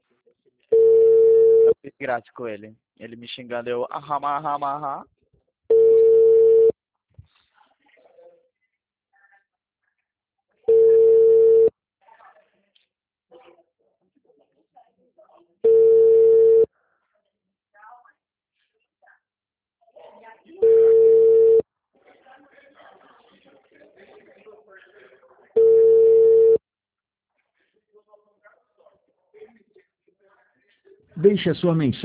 Eu fiz graça com ele. Ele me xingando, eu, aham, aham, aham. Deixe a sua mensagem.